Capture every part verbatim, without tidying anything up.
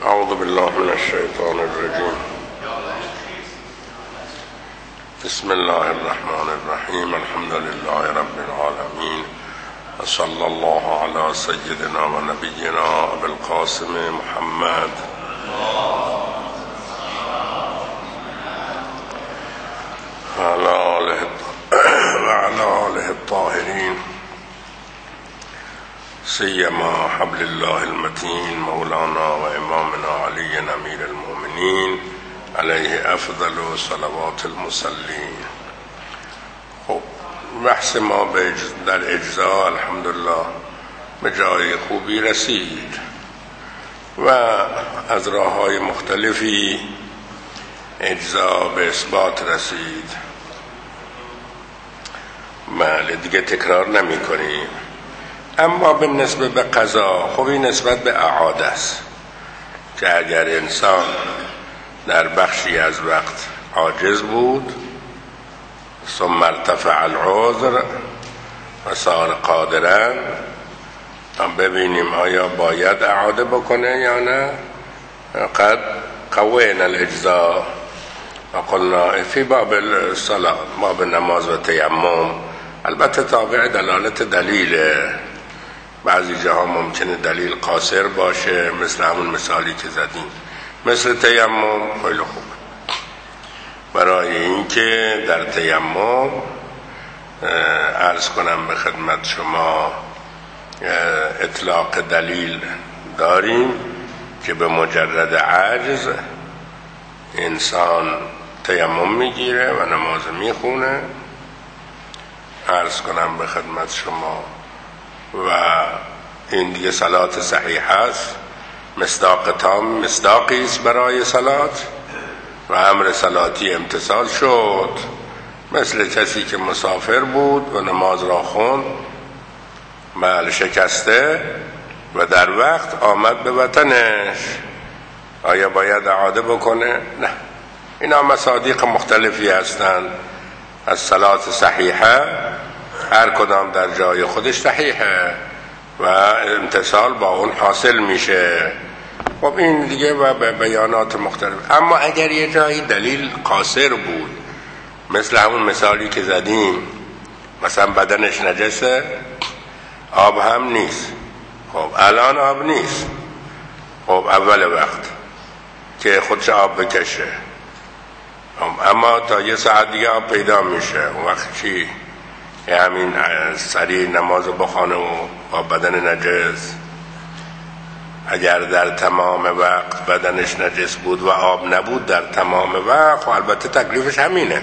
اعوذ بالله من الشیطان الرجیم. بسم الله الرحمن الرحیم. الحمد لله رب العالمین و صلی الله علی سیدنا و نبینا ابی القاسم محمد و علی آله و علی آله الطاهرین سیما حبل الله المتین مولانا و امامنا علی امیر المؤمنین علیه افضل و صلوات المصلین. خب بحث ما در اجزا الحمدلله به جای خوبی رسید و از راه های مختلفی اجزا به اثبات رسید. بله دیگه تکرار نمی کنیم. اما به نسبت به قضا خب این نسبت به اعاده است که اگر انسان در بخشی از وقت عاجز بود ثم ارتفع العذر و صار قادرا، ببینیم آیا باید اعاده بکنه یا نه. قد قوینا الاجزاء و قلنا فی باب الصلاة، باب نماز و تیمم، البته تابع دلالت دلیله. بعضی جاها ممکنه دلیل قاصر باشه، مثل همون مثالی که زدیم، مثل تیمم. خیلی خوب، برای اینکه در تیمم عرض کنم به خدمت شما اطلاق دلیل داریم که به مجرد عجز انسان تیمم میگیره و نماز میخونه. عرض کنم به خدمت شما و این دیگه صلات صحیح است، مصداق تام، مصداقی است برای صلات و امر صلاتی امتثال شد. مثل کسی که مسافر بود و نماز را خوند، بله شکسته و در وقت آمد به وطنش، آیا باید اعاده بکنه؟ نه. اینا مصادیق مختلفی هستند از صلات صحیحه، هر کدام در جای خودش صحیحه و امتصال با اون حاصل میشه. خب این دیگه و به بیانات مختلف. اما اگر یه جایی دلیل قاصر بود، مثل همون مثالی که زدیم، مثلا بدنش نجسه، آب هم نیست، خب الان آب نیست، خب اول وقت که خودش آب بکشه، اما تا یه ساعت دیگه آب پیدا میشه، اون وقت چی؟ همین سریع نماز بخونه و با بدن نجس. اگر در تمام وقت بدنش نجس بود و آب نبود در تمام وقت، البته تکلیفش همینه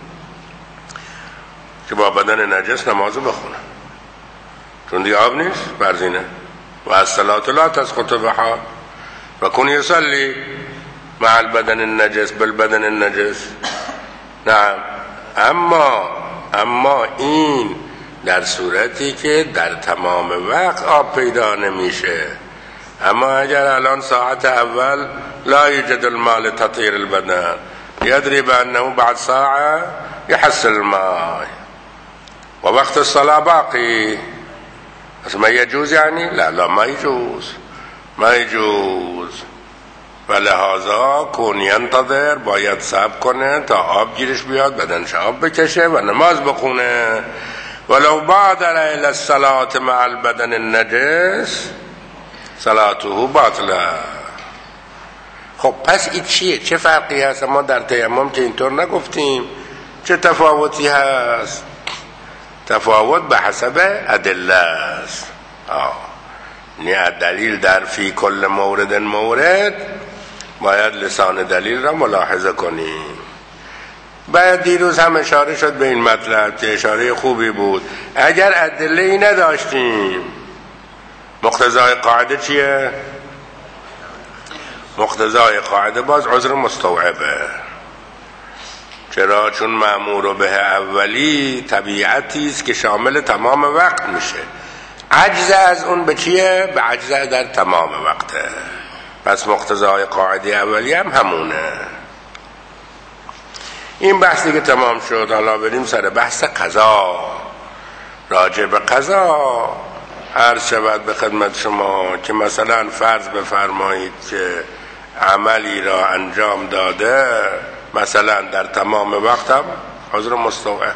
که با بدن نجس نماز بخونه، چون دیگه آب نیست. برزینه و از صلات لا تسقط بها و کن یصلی مع البدن النجس بالبدن النجس. نه، اما اما این در صورتی که در تمام وقت آب پیدا نمیشه. اما اگر الان ساعت اول لا یوجد الماء لتطهیر البدن، یدری بانه بعد ساعه یحصل الماء و وقت الصلاه باقی، پس ما یجوز یعنی؟ لا لا ما یجوز، ما یجوز. و لحاظا کون ینتظر، باید صبر کنه تا آب گیرش بیاد، بدنش آب بکشه و نماز بخونه. ولو بادر الى الصلاة مع البدن النجس صلاته باطله. خب پس این چیه؟ چه فرقی هست؟ ما در تیمم که اینطور نگفتیم. چه تفاوتی هست؟ تفاوت به حسب ادله است. آه نه، دلیل در فی کل مورد مورد باید لسان دلیل را ملاحظه کنیم. باید دیروز هم اشاره شد به این مطلب که اشاره خوبی بود. اگر ادله ای نداشتیم، مقتضای قاعده چیه؟ مقتضای قاعده باز عذر مستوعبه. چرا؟ چون مأمور به اولی طبیعتی است که شامل تمام وقت میشه. عجز از اون به چیه؟ به عجز در تمام وقته. پس مقتضای قاعده اولی هم همونه. این بحث دیگه تمام شد. حالا بریم سر بحث قضا. راجع به قضا عرض شود به خدمت شما که مثلا فرض بفرمایید که عملی را انجام داده، مثلا در تمام وقتم حضور مستوعب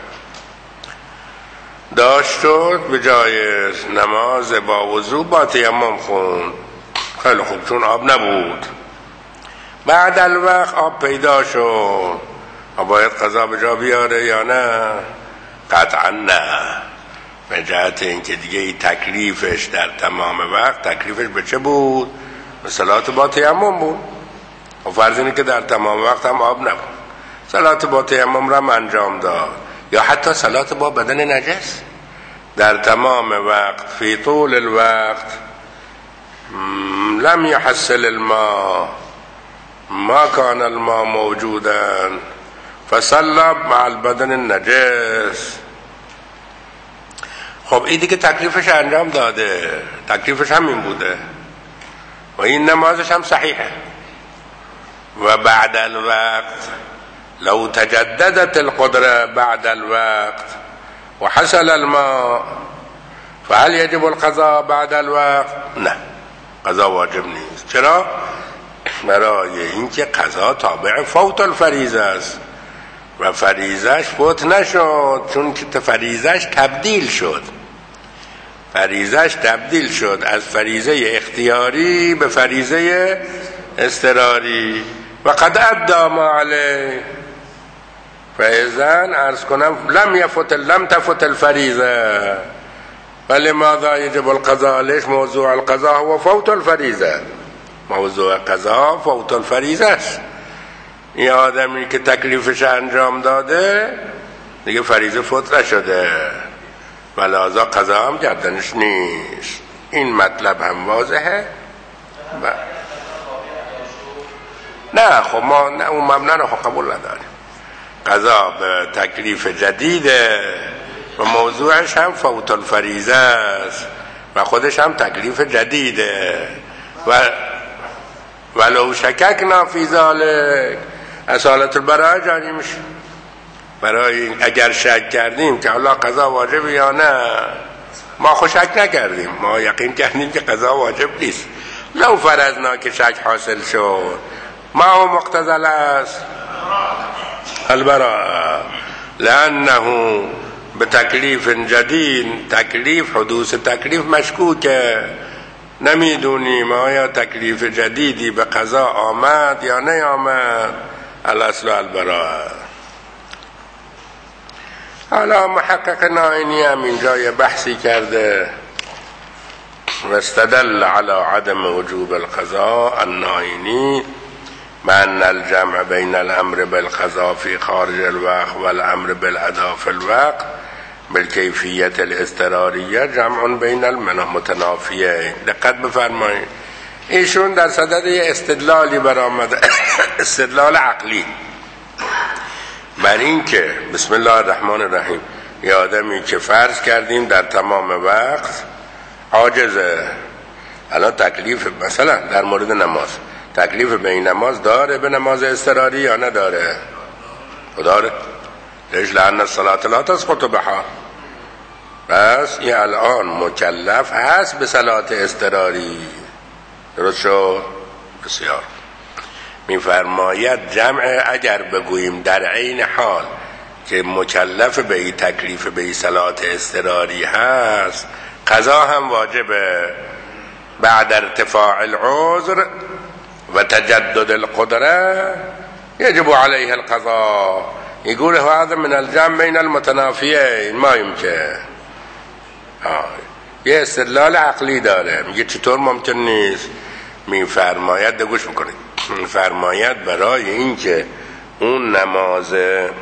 داشت شد، به جای نماز با وضو با تیمم خوند. خیلی خوب، چون آب نبود. بعد الوقت آب پیدا شد، باید قضا به جا بیاره یا نه؟ قطعا نه، به جهت اینکه دیگه ای تکلیفش در تمام وقت تکلیفش به چه بود؟ به صلات با تیمم بود. و فرض اینه که در تمام وقت هم آب نبود، صلات با تیمم را هم انجام داد، یا حتی صلات با بدن نجس در تمام وقت فی طول الوقت لم يحصل الماء ما كان الماء موجودا فصلى مع البدن النجس. خب این دیگه تکلیفش انجام داده، تکلیفش همین بوده و این نمازش هم صحیحه. و بعد الوقت لو تجددت القدرة بعد الوقت وحصل الماء فهل يجب القضاء بعد الوقت؟ نه، قضا واجب نیست. چرا؟ برای اینکه قضا تابع فوت الفریضه است و فریضهش فوت نشد، چون که فریضهش تبدیل شد. فریضهش تبدیل شد از فریضه اختیاری به فریضه اضطراری و قد ادى ما علیه. فاذن عرض کنم لم يفوت لم تفوت الفریضه فلماذا يجب القضاء؟ ليش موضوع القضاء هو فوت الفریضه؟ موضوع قضا فوت الفریضه است. این آدمی که تکلیفش انجام داده دیگه فریضه فوت نشده و لذا قضا هم گردنش نیست. این مطلب هم واضحه. و نه خب ما نه اون مبنا رو قبول نداریم. قضا به تکلیف جدیده و موضوعش هم فوت الفریضه است و خودش هم تکلیف جدیده. و ولو شککنا فی ذلک اصالت البراءه جاری میشه. برای اگر شک کردیم که الله قضا واجب یا نه، ما خود شک نکردیم، ما یقین کردیم که قضا واجب نیست. لو فرضنا که شک حاصل شد، ما هو مقتضی است البراءه، لانه به تکلیف جدید، تکلیف حدوث تکلیف مشکوکه، نمیدونیم آیا تکلیف جدیدی به قضا آمد یا نیامد. الاصل البراءه. حالا محقق نائینی هم اینجا یه بحثی کرده و استدل على عدم وجوب القضاء النائینی من الجمع بین الامر بالقضاء في خارج الوقت والامر بالاداء في الوقت بالکیفیت الاضطراریه جمع بین المتنافیه. دقت بفرمایید، ایشون در صدد یه استدلالی برآمده، استدلال عقلی، بر این که بسم الله الرحمن الرحیم یه آدمی که فرض کردیم در تمام وقت عاجزه، الان تکلیف مثلا در مورد نماز تکلیف به این نماز داره به نماز اضطراری یا نداره؟ داره. لیش لأن الصلاة لا تسقط بها. بس این الان مکلف هست به صلات اضطراری. درست شد؟ بسیار. میفرماید جمع اگر بگوییم در عین حال که مکلف به این تکلیف به این صلات اضطراری هست، قضا هم واجبه بعد ارتفاع العذر و تجدد القدره يجب عليه القضاء. يقول هذا من الجمع بين المتنافیین ما يمكن. یه استدلال عقلی داره، میگه چطور ممکن نیست؟ میفرماید ده گوش میکنید، میفرماید برای اینکه اون نماز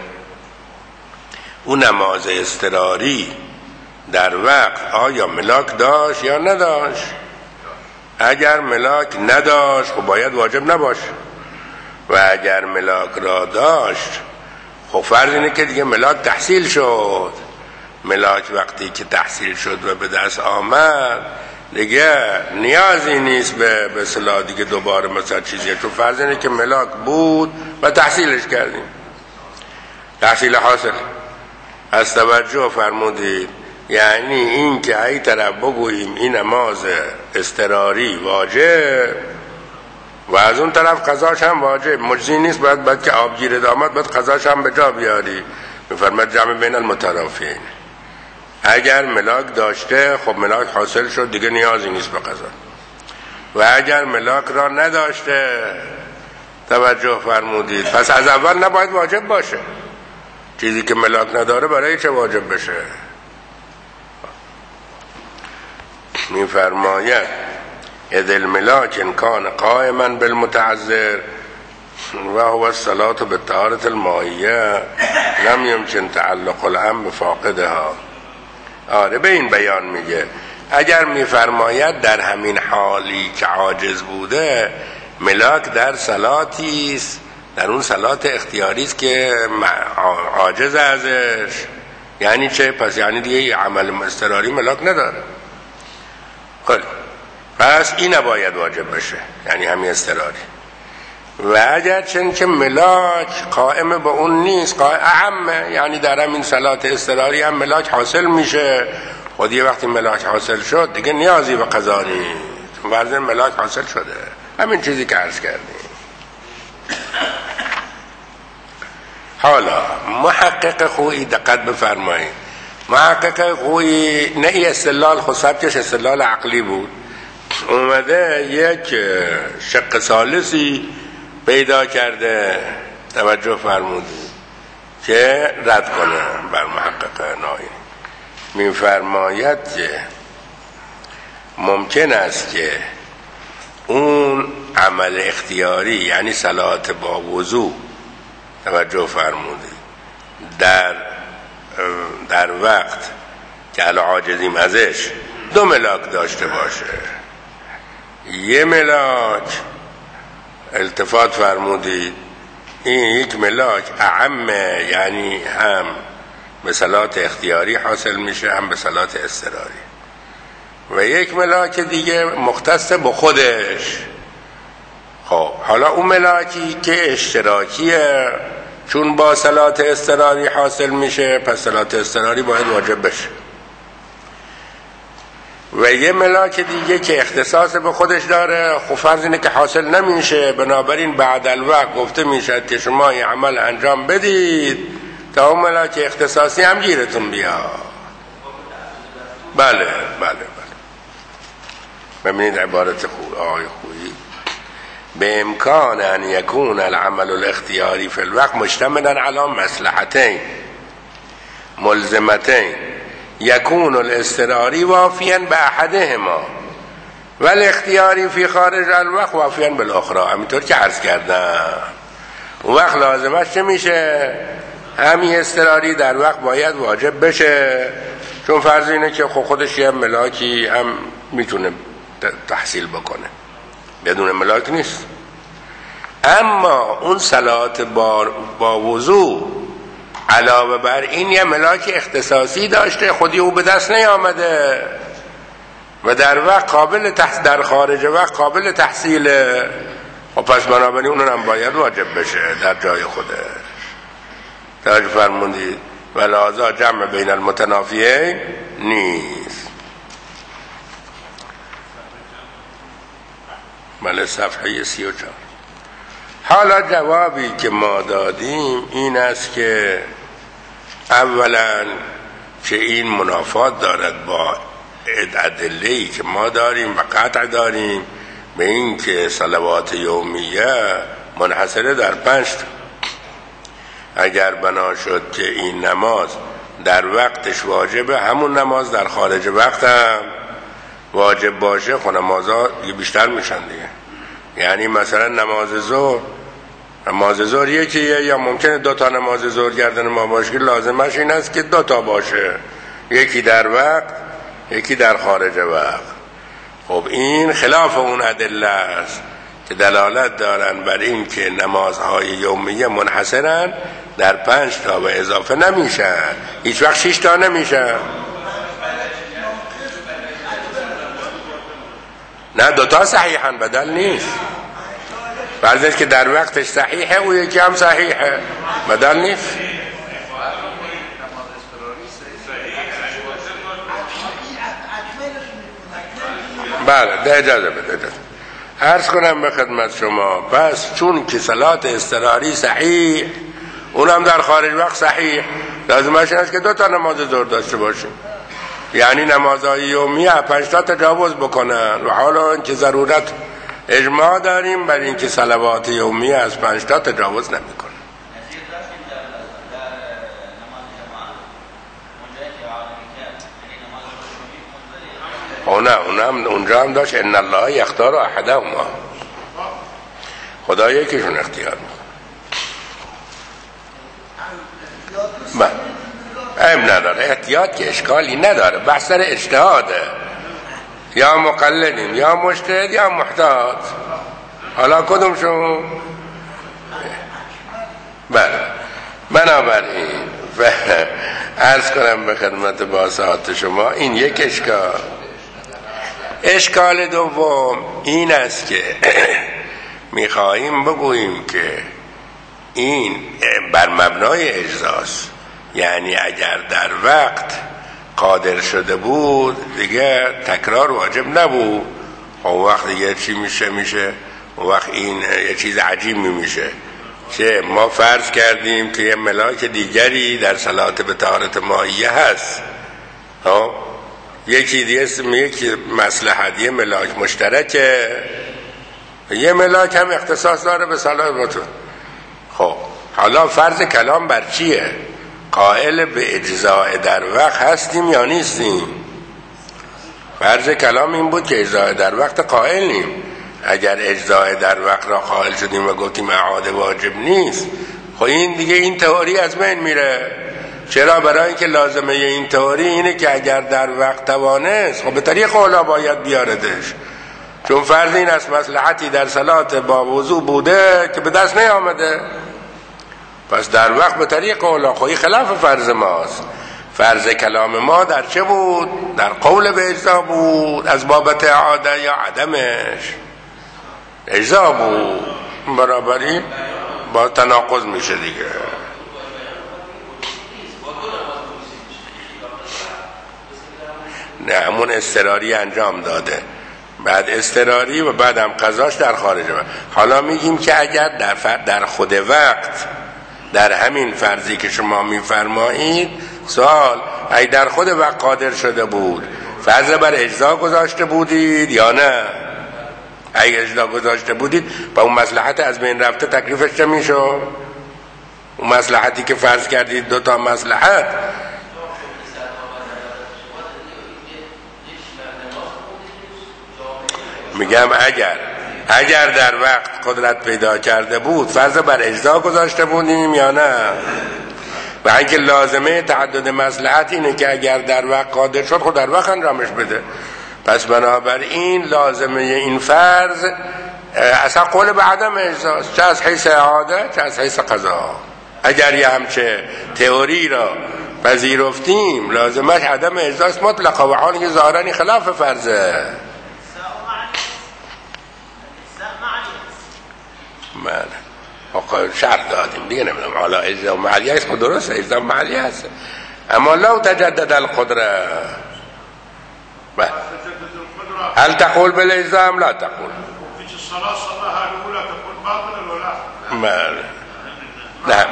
اون نماز اضطراری در وقت آیا ملاک داشت یا نداشت؟ اگر ملاک نداشت خب باید واجب نباشه، و اگر ملاک را داشت خب فرض اینه که دیگه ملاک تحصیل شد. ملاک وقتی که تحصیل شد و به دست آمد دیگه نیازی نیست به به اصطلاح دیگه دوباره مثلا چیزی، چون فرض اینه که ملاک بود و تحصیلش کردیم، تحصیل حاصل. از توجه فرمودید، یعنی این که ای طرف بگوییم این نماز اضطراری واجب، و از اون طرف قضاش هم واجب مجزی نیست، باید باید که آبگیر داماد باید قضاش هم به جا بیاری. میفرماد جمع بین المترافین. اگر ملاک داشته خب ملاک حاصل شد دیگه نیازی نیست به قضا، و اگر ملاک را نداشته توجه فرمودید پس از اول نباید واجب باشه. چیزی که ملاک نداره برای چه واجب بشه؟ میفرماید اذ الملاک ان کان قائما بالمتعذر و هو الصلاة بالطهارة المائیه لم یمکن تعلق العم بفاقدها. آره به این بیان میگه اگر میفرماید در همین حالی که عاجز بوده ملاک در صلاتی است، در اون صلات اختیاری است که عاجز ازش، یعنی چه؟ پس یعنی دیگه عمل اضطراری ملاک نداره. خب پس این نباید واجب بشه، یعنی همین اضطراری. و اگر چون که ملاک قائم به اون نیست، قائم یعنی در همین صلات اضطراری هم ملاک حاصل میشه، خود یه وقتی ملاک حاصل شد دیگه نیازی به قضا نیست، ورزن ملاک حاصل شده. همین چیزی که عرض کردیم. حالا محقق خویی دقت بفرمایید، محقق خویی نه ای استدلال خصبتش استدلال عقلی بود، اومده یک شق ثالثی پیدا کرده توجه فرمودید که رد کنه بر محقق نایی. میفرماید که ممکن است که اون عمل اختیاری یعنی صلات با وضو توجه فرمودید در در وقت که العاجزیم ازش دو ملاک داشته باشه. یه ملاک التفات فرمودید این یک ملاک اعمه، یعنی هم به صلات اختیاری حاصل میشه هم به صلات اضطراری، و یک ملاک دیگه مختص به خودش. خب حالا اون ملاکی که اشتراکیه چون با صلات اضطراری حاصل میشه پس صلات اضطراری باید واجب بشه، و یه ملاک دیگه که اختصاص به خودش داره خب فرض اینه که حاصل نمیشه، بنابراین بعد الوقت گفته میشد که شما این عمل انجام بدید تا اون ملاک اختصاصی هم گیرتون بیاد. بله بله بله ببینید عبارت خوب آقای خویی، به امکان ان یکون العمل الاختیاری فی الوقت مشتملا علی مصلحتین ملزمتین یکون الاضطراری وافیا به احدهما و الاختیاری فی خارج الوقت وافیا بالاخره. همینطور که عرض کردم اون وقت لازمش چه میشه؟ همین اضطراری در وقت باید واجب بشه، چون فرض اینه که خودش یه ملاکی هم میتونه تحصیل بکنه، بدون ملاک نیست. اما اون صلات با, با وضو علاوه بر این یه ملاک اختصاصی داشته خودی او به دست نیامده و در وقت قابل تحصیل، در خارج وقت قابل تحصیله، و پس بنابراین اون هم باید واجب بشه در جای خوده. توجه فرمودید؟ ولذا جمع بین المتنافیین نیست. بله صفحه سی و چهار. حالا جوابی که ما دادیم این است که اولا که این منافات دارد با ادله‌ای که ما داریم و قطع داریم به این که صلوات یومیه منحصره در پنج تا. اگر بنا شد که این نماز در وقتش واجبه، همون نماز در خارج وقت هم واجب باشه، خب نمازها بیشتر میشن دیگه. یعنی مثلا نماز ظهر نماز ظهر یکیه، یا ممکنه دو تا نماز ظهر گردن ما باشه که لازمش این است که دو تا باشه، یکی در وقت یکی در خارج وقت. خب این خلاف اون ادله است که دلالت دارن بر این که نمازهای یومیه منحصرن در پنج تا و اضافه نمیشن، هیچ وقت شش تا نمیشن. نه دوتا صحیحن، بدل نیست. بعضیش که در وقتش صحیحه و یکی هم صحیحه، بدل نیست. بله ده اجازه بده اجازه. عرض کنم به خدمت شما، پس چون که صلات اضطراری صحیح، اونم در خارج وقت صحیح، لازمش است که دو تا نماز ظهر داشته باشیم، یعنی نمازهای یومیه پنج تا تجاوز بکنن. و حالا اینکه ضرورت اجماع داریم بر اینکه صلوات یومیه از پنج تا تجاوز نمیکنه. نه اونم اونجا هم داشت ان الله یختار احدهما، خدا یکیشون اختیار میکنه. ام نداره، احتیاط که اشکالی نداره، بحث سر اجتهاده، یا مقلدیم یا مجتهد یا محتاط، حالا کدومشون؟ بله. بنابراین عرض کنم به خدمت باسات شما این یک اشکال. اشکال دوم این است که میخواهیم بگوییم که این بر مبنای اجزاست، یعنی اگر در وقت قادر شده بود دیگه تکرار واجب نبود. اون وقت دیگه چی میشه؟ میشه اون وقت این یه چیز عجیبی میشه که ما فرض کردیم که یه ملاک دیگری در صلات به طهارت مائیه هست، یکی دیگه اسم یک مصلحت، یه ملاک مشترکه، یه ملاک هم اختصاص داره به صلات بطون. خب حالا فرض کلام بر چیه؟ قائل به اجزاء در وقت هستیم یا نیستیم؟ فرض کلام این بود که اجزاء در وقت قائلیم. اگر اجزاء در وقت را قائل شدیم و گفتیم اعاده واجب نیست، خب این دیگه این تئوری از بین میره. چرا؟ برای اینکه لازمه این تئوری اینه که اگر در وقت توانست، خب به طریق اولا باید بیاردش، چون فرض این است مصلحتی در صلات با وضو بوده که به دست نیامده، پس در وقت به طریق اولا. خب این خلاف فرض ماست. فرض کلام ما در چه بود؟ در قول به اجزا بود، از بابت اعاده یا عدمش اجزا بود. بنابراین با تناقض میشه دیگه. نه همون اضطراری انجام داده، بعد اضطراری و بعد هم قضاش در خارج وقت. حالا میگیم که اگر در, در خود وقت، در همین فرضی که شما میفرمایید، سوال ای در خود وقت قادر شده بود، فرض بر اجزا گذاشته بودید یا نه؟ ای اجزا گذاشته بودید با اون مصلحت از بین رفته تکلیفش چه میشه؟ اون مصلحتی که فرض کردید دو تا مصلحت، میگم اگر اگر در وقت قدرت پیدا کرده بود فرض بر اجزا گذاشته بودیم یا نه؟ و اینکه لازمه تعدد مصلحت اینه که اگر در وقت قادر شد خود در وقت انجامش بده. پس بنابراین لازمه این فرض اصلا قول به عدم اجزاست، چه از حیث اعاده چه از حیث قضا. اگر یه همچه تئوری را پذیرفتیم لازمش عدم اجزاست مطلقا، و حالی که ظاهرا خلاف فرضه. من شرط دادیم دیگه، نمیدونم حالا اجزا و معلیه است، خود درسته اجزا و معلیه است، اما لو تجدد القدره هل تقول بالاجزا ام لا تقول؟ في الصلاه صلاها الاولى تكون باطله ولا بله. نه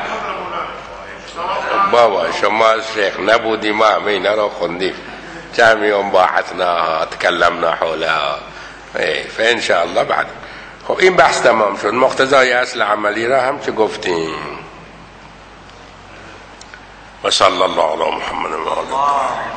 بابا شما از شیخ نبودی، ما همه اینا را خوندیم، جمعیون باحثناها تکلمنا حولها، فان شاء الله بعد. خب این بحث تمام شد. مقتضای اصل عملی را هم چه گفتیم. و صلی الله علی محمد و آله.